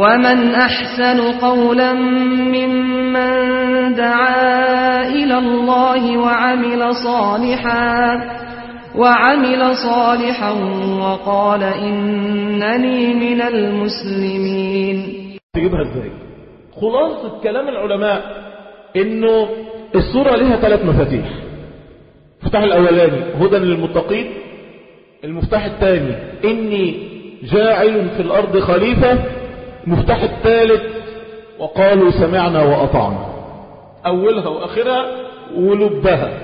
ومن أحسن قولا ممن دعا إلى الله وعمل صالحا وقال إنني من المسلمين. تجيبها ازاي؟ خلاصة كلام العلماء انه السورة لها 3 مفاتيح. المفتاح الاولاني هدى للمتقين، المفتاح الثاني اني جاعل في الارض خليفة، المفتاح الثالث وقالوا سمعنا واطعنا. اولها واخرها ولبها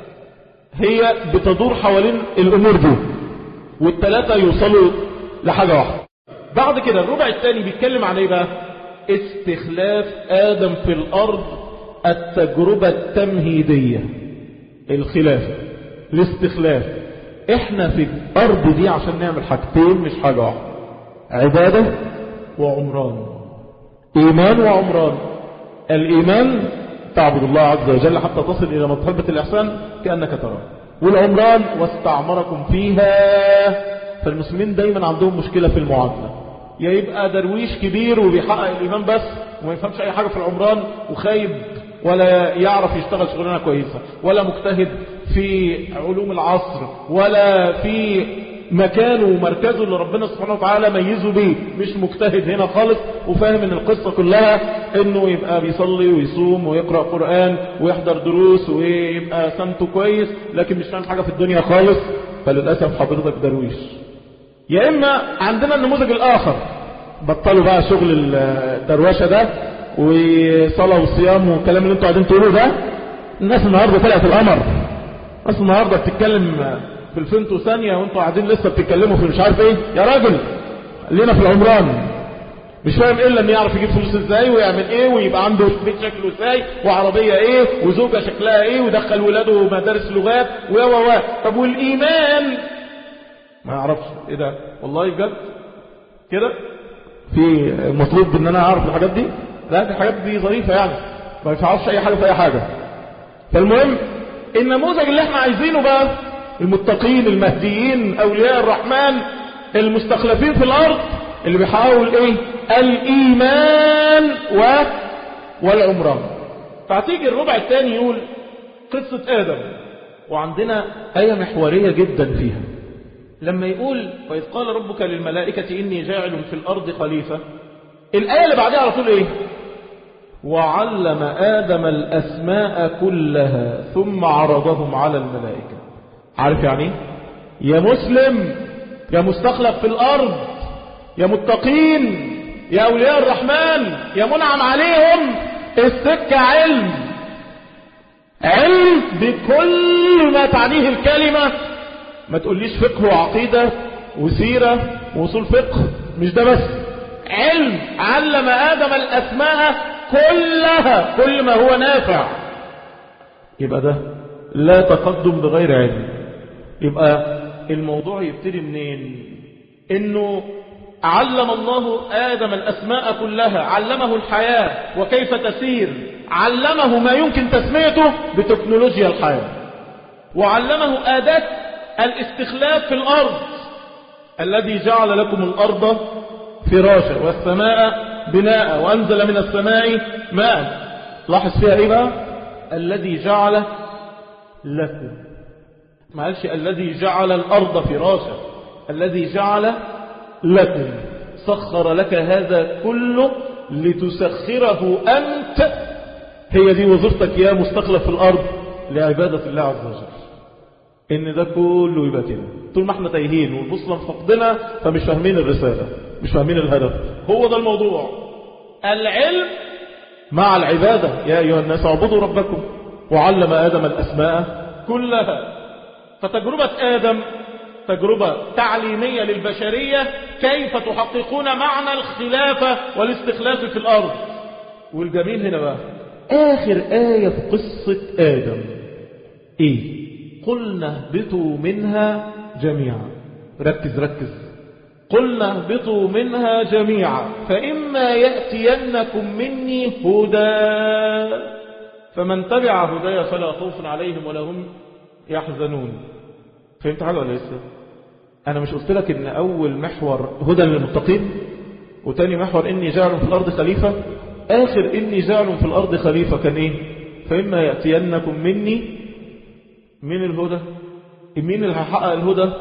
هي بتدور حوالين الامور دي، والثلاثة يوصلوا لحاجة واحدة. بعد كده الربع الثاني بيتكلم عن ايه بقى؟ استخلاف آدم في الأرض، التجربة التمهيدية، الخلافة، الاستخلاف. احنا في الأرض دي عشان نعمل حاجتين مش حاجة واحدة، عبادة وعمران، إيمان وعمران. الإيمان تعبد الله عز وجل حتى تصل إلى مرتبة الإحسان كأنك تراه، والعمران واستعمركم فيها. فالمسلمين دايما عندهم مشكلة في المعادلة، يا يبقى درويش كبير وبيحقق الإيمان بس وما يفهمش أي حاجة في العمران وخايب ولا يعرف يشتغل شغلانة كويسة، ولا مجتهد في علوم العصر، ولا في مكانه ومركزه اللي ربنا سبحانه وتعالى ميزه بيه، مش مجتهد هنا خالص وفاهم ان القصة كلها انه يبقى بيصلي ويصوم ويقرأ قرآن ويحضر دروس ويبقى سمته كويس، لكن مش فاهم حاجة في الدنيا خالص. فللأسف حضرتك درويش. يا إما عندنا النموذج الآخر، بطلوا بقى شغل الدروشة ده وصلاة وصيام والكلام اللي انتوا قاعدين تقولوه ده. الناس النهاردة طلعت القمر، الناس النهاردة بتتكلم في الفيمتو ثانية وانتوا قاعدين لسه بتتكلموا في مش عارف ايه. يا راجل لينا في العمران مش فاهم الا ان يعرف يجيب فلوس ازاي ويعمل ايه ويبقى عنده بيت شكله ازاي وعربية ايه وزوجة شكلها ايه ويدخل ولاده مدارس لغات و. طب والايمان ما يعرفش ايه ده؟ والله بجد كده في مطلوب ان انا اعرف الحاجات دي؟ لا، دي الحاجات دي ظريفة يعني، ما يفعلش اي حاجة في اي حاجة. فالمهم النموذج اللي احنا عايزينه بقى المتقين المهديين اولياء الرحمن المستخلفين في الارض اللي بيحاول ايه؟ الايمان والعمران. فتيجي الربع الثاني يقول قصة ادم، وعندنا آية محورية جدا فيها لما يقول وإذ قال ربك للملائكة إني جاعل في الأرض خليفة. الآية اللي بعدها على طول إيه؟ وعلم آدم الأسماء كلها ثم عرضهم على الملائكة. عارف يعني يا مسلم، يا مستخلف في الأرض، يا متقين، يا أولياء الرحمن، يا منعم عليهم، السكة علم بكل ما تعنيه الكلمة. ما تقوليش فقه وعقيدة وسيرة ووصول فقه، مش ده بس. علم، علم آدم الأسماء كلها، كل ما هو نافع. يبقى ده لا تقدم بغير علم. يبقى الموضوع يبتدي منين؟ انه علم الله آدم الأسماء كلها، علمه الحياة وكيف تسير، علمه ما يمكن تسميته بتكنولوجيا الحياة، وعلمه آداب الاستخلاف في الأرض. الذي جعل لكم الأرض فراشا والسماء بناء وأنزل من السماء ماء. لاحظ فيها ايه بقى؟ الذي جعل لكم، ما قالش الذي جعل الأرض فراشا، الذي جعل لكم، سخر لك هذا كله لتسخره أنت. هي دي وظيفتك يا مستخلف في الأرض لعبادة الله عز وجل، ان ده كله يبقى كده. طول ما احنا تايهين والبصلة مفقدنا فمش فاهمين الرسالة، مش فاهمين الهدف. هو ده الموضوع، العلم مع العبادة. يا أيها الناس اعبدوا ربكم. وعلم آدم الأسماء كلها. فتجربة آدم تجربة تعليمية للبشرية كيف تحققون معنى الخلافة والاستخلاف في الأرض. والجميل هنا بقى آخر آية في قصة آدم إيه؟ قلنا اهبطوا منها جميعا. ركز، قلنا اهبطوا منها جميعا فإما يأتينكم مني هدى فمن تبع هدايا فلا خوف عليهم ولا هم يحزنون. فهمت حاجة ولا لسه؟ أنا مش قلت لك إن أول محور هدى للمتقين؟ وتاني محور إني جاعل في الأرض خليفة. آخر إني جاعل في الأرض خليفة كان إيه؟ فإما يأتينكم مني من الهدى. مين اللي هيحقق الهدى؟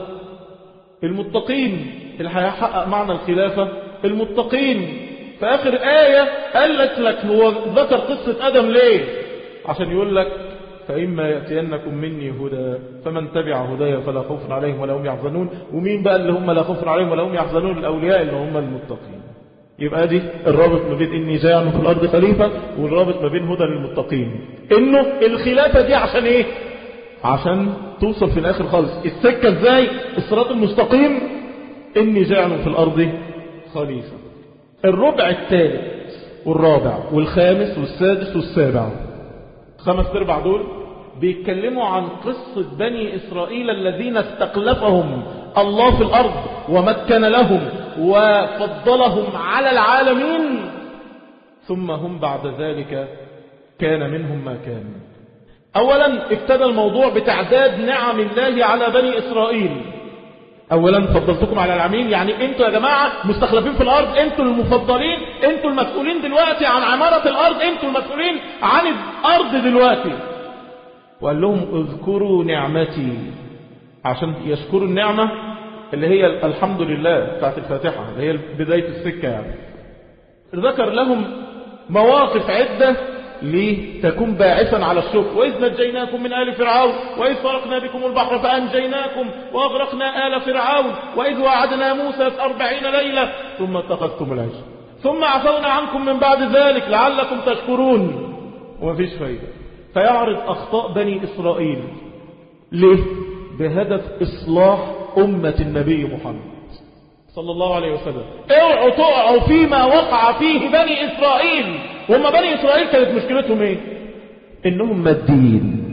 المتقين. اللي هيحقق معنى الخلافة المتقين. في آخر آية قالت لك هو ذكر قصة آدم ليه؟ عشان يقول لك فإما يأتينكم مني هدى فمن تبع هدايا فلا خوف عليهم ولا هم يحزنون. ومين بقى اللي هم لا خوف عليهم ولا هم يحزنون؟ الأولياء اللي هم المتقين. يبقى دي الرابط ما بين إني جاعل في الأرض خليفة والرابط ما بين هدى للمتقين. إنه الخلافة دي عشان إيه؟ عشان توصل في الآخر خالص السكة إزاي؟ الصراط المستقيم. إني جاعل في الأرض خليفة. الربع الثالث والرابع والخامس والسادس والسابع، 5 أرباع دول بيتكلموا عن قصة بني إسرائيل الذين استخلفهم الله في الأرض ومكن لهم وفضلهم على العالمين، ثم هم بعد ذلك كان منهم ما كان. أولا ابتدى الموضوع بتعداد نعم الله على بني إسرائيل. أولا فضلتكم على العالمين، يعني انتوا يا جماعة مستخلفين في الأرض، انتوا المفضلين، انتوا المسؤولين دلوقتي عن عمارة الأرض، انتوا المسؤولين عن الأرض دلوقتي. وقال لهم اذكروا نعمتي، عشان يشكروا النعمة اللي هي الحمد لله بتاعت الفاتحة اللي هي بداية السكة. يعني ذكر لهم مواقف عدة لتكون باعثا على الشكر. وإذ نجيناكم من آل فرعون وإذ فرقنا بكم البحر فأنجيناكم وأغرقنا آل فرعون وإذ وعدنا موسى 40 ليلة ثم اتخذتم العجل ثم عفونا عنكم من بعد ذلك لعلكم تشكرون. ومفيش فايدة. فيعرض أخطاء بني إسرائيل ليه؟ بهدف إصلاح أمة النبي محمد صلى الله عليه وسلم. اوعوا تقعوا فيما وقع فيه بني إسرائيل. وهم بني إسرائيل كانت مشكلتهم ايه؟ انهم ماديين،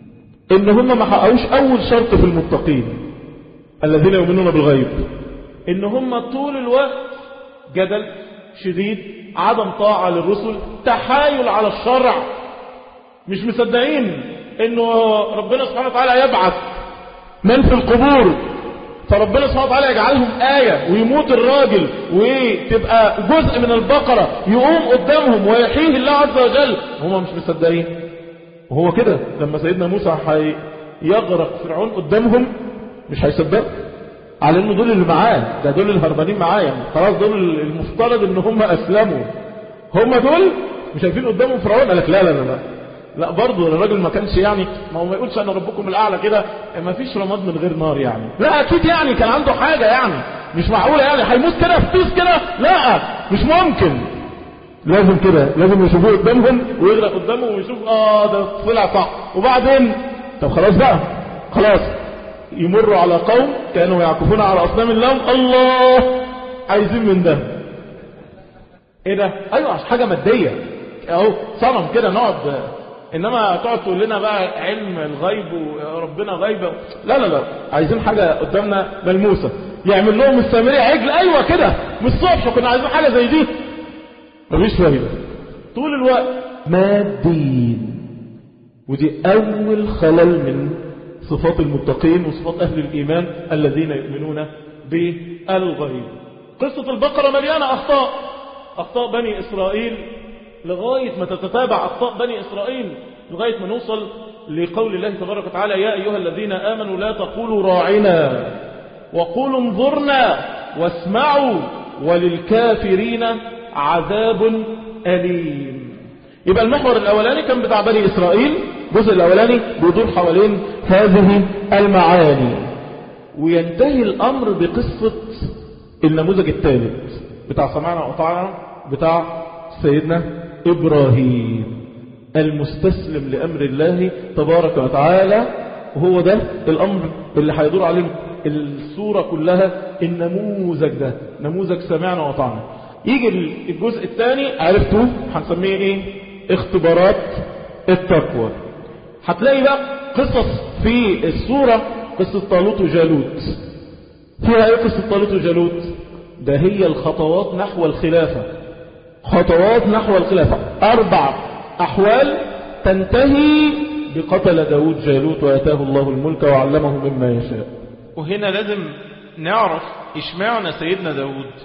ان هم ما حققوش اول شرط في المتقين الذين يؤمنون بالغيب، ان هم طول الوقت جدل شديد، عدم طاعة للرسل، تحايل على الشرع، مش مصدقين انه ربنا سبحانه وتعالى يبعث من في القبور فربنا سبحانه وتعالى يجعلهم آية ويموت الراجل وتبقى جزء من البقرة يقوم قدامهم ويحيه الله عز وجل. هم مش مصدقين. وهو كده لما سيدنا موسى يغرق فرعون قدامهم مش هيصدق على انه دول اللي معاه، ده دول الهربانين معاه، يعني خلاص دول المفترض ان هم اسلموا، هم دول مش شايفين قدامهم فرعون. قال لك لا لا لا لا لا برضه الراجل ما كانش يعني ما هو ما يقولش انا ربكم الاعلى كده ما فيش رماد من غير نار يعني، لا اكيد يعني كان عنده حاجه، يعني مش معقوله يعني هيموت كده في بيس كده، لا مش ممكن. لازم كده لازم يشوفوه قدامهم ويغرق قدامهم ويشوف ده طلع صح. وبعدين طب خلاص بقى خلاص يمروا على قوم كانوا يعكفون على اصنام لهم، الله عايزين من ده ايه ده؟ ايوه عشان حاجه ماديه اهو صنم كده نقعد، انما تقعد تقول لنا بقى علم الغيب وربنا غيب، لا لا لا عايزين حاجة قدامنا ملموسة. يعمل لهم السامري عجل، ايوه كده من الصبح كنا عايزين حاجة زي دي، مفيش فايدة. طول الوقت مادين. ودي اول خلل من صفات المتقين وصفات اهل الايمان الذين يؤمنون بالغيب. قصة البقرة مليانة اخطاء بني اسرائيل لغاية ما تتتابع أخطاء بني إسرائيل لغاية ما نوصل لقول الله تبارك وتعالى يا أيها الذين آمنوا لا تقولوا راعنا وقولوا انظرنا واسمعوا وللكافرين عذاب أليم. يبقى المحور الأولاني كان بتاع بني إسرائيل، الجزء الأولاني بيدور حوالين هذه المعاني، وينتهي الأمر بقصة النموذج الثالث بتاع سمعنا وأطعنا بتاع سيدنا إبراهيم المستسلم لأمر الله تبارك وتعالى. وهو ده الأمر اللي هيدور عليه السورة كلها، النموذج ده نموذج سمعنا وطعنا. يجي الجزء الثاني عرفتوا هنسميه ايه؟ اختبارات التقوى. هتلاقي بقى قصص في السورة، قصة طالوت وجالوت. فيها ايه قصة طالوت وجالوت؟ ده هي الخطوات نحو الخلافة، خطوات نحو الخلافة، 4 أحوال تنتهي بقتل داود جالوت وآتاه الله الملك وعلمه مما يشاء. وهنا لازم نعرف اشمعنى سيدنا داود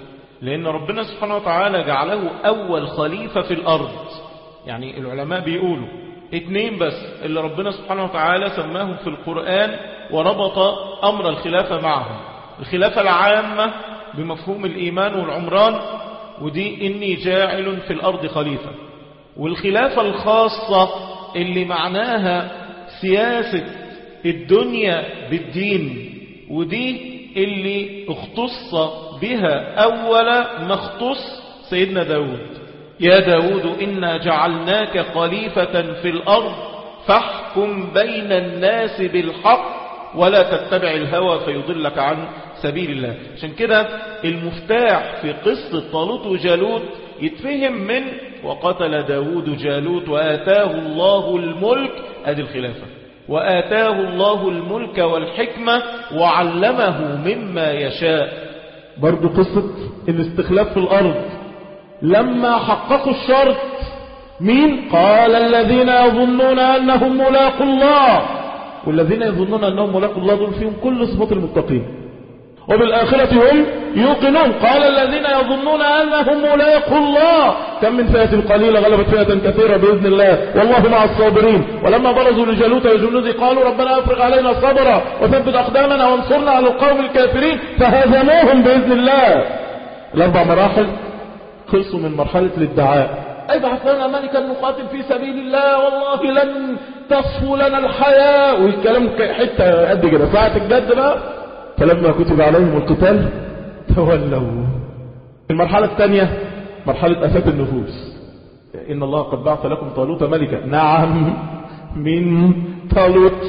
لأن ربنا سبحانه وتعالى جعله أول خليفة في الأرض. يعني العلماء بيقولوا 2 بس اللي ربنا سبحانه وتعالى سماهم في القرآن وربط أمر الخلافة معهم: الخلافة العامة بمفهوم الإيمان والعمران، ودي إني جاعل في الأرض خليفة، والخلافة الخاصة اللي معناها سياسة الدنيا بالدين، ودي اللي اختص بها أول ما اختص سيدنا داود: يا داود إنا جعلناك خليفة في الأرض فاحكم بين الناس بالحق ولا تتبع الهوى فيضلك عن سبيل الله. عشان كده المفتاح في قصة طالوت وجالوت يتفهم من وقتل داود جالوت وآتاه الله الملك، ادي الخلافة، وآتاه الله الملك والحكمة وعلمه مما يشاء. برضو قصة الاستخلاف في الأرض لما حققوا الشرط، مين؟ قال الذين يظنون أنهم ملاقوا الله، والذين يظنون أنهم ملاقوا الله دول فيهم كل صفات المتقين، وبالآخرة هم يوقنون. قال الذين يظنون أنهم ملاقوا الله كم من فئة قليلة غلبت فئة كثيرة بإذن الله والله مع الصابرين. ولما برزوا لجالوت وجنوده قالوا ربنا أفرغ علينا صبرا وثبت أقدامنا وانصرنا على القوم الكافرين فهزموهم بإذن الله. 4 مراحل خلصوا من مرحلة الادعاء: ابعث لنا ملكا نقاتل في سبيل الله والله لن تصفو لنا الحياة، والكلام حتة قد كده. ساعة الجد بقى فلما كتب عليهم القتال تولوا. المرحلة الثانية مرحلة أسات النفوس: إن الله قد بعث لكم طالوت ملكا. نعم، من طالوت؟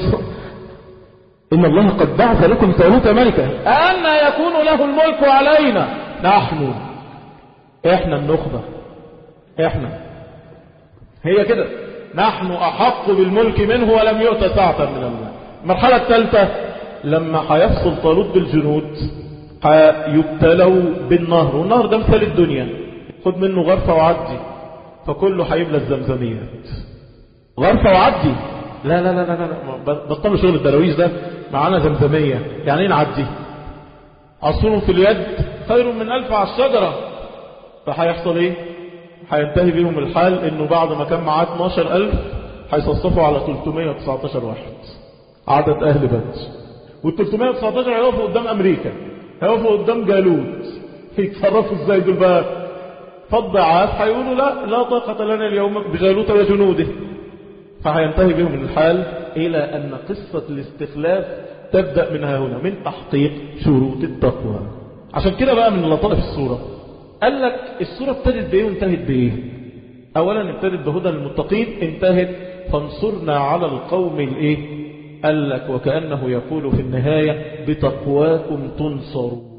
إن الله قد بعث لكم طالوت ملكا أن يكون له الملك علينا. نحن، إحنا النخبة، إحنا هي كده، نحن أحق بالملك منه ولم يؤت ساعة من الله. المرحلة الثالثة لما هيفصل طالوت بالجنود هيبتلوا بالنهر، والنهر ده مثال الدنيا، خد منه غرفة وعدي فكله هيبلى الزمزميات. غرفة وعدي، لا لا لا لا لا، بطلوا شغل الدراويش ده، معانا زمزمية. يعني ايه نعدي؟ عصفور في اليد خير من 1000 على الشجرة. فهيحصل ايه؟ هينتهي بيهم الحال انه بعد ما كان معاه 12000 هيصفصفوا على 319 واحد عدد اهل بدر، وال 319 هيقفوا قدام امريكا، هيقفوا قدام جالوت. هيتصرفوا ازاي دول بقى؟ فالضعاف هيقولوا لا طاقة لنا اليوم بجالوت وجنوده. فهينتهي بهم الحال إلى أن قصة الاستخلاف تبدأ منها هنا، من تحقيق شروط التقوى. عشان كده بقى من لطائف السورة قال لك السورة ابتدت بإيه وانتهت بإيه؟ أولا ابتدت بهدى للمتقين، انتهت فانصرنا على القوم الإيه؟ قال لك وكأنه يقول في النهاية بتقواكم تنصروا.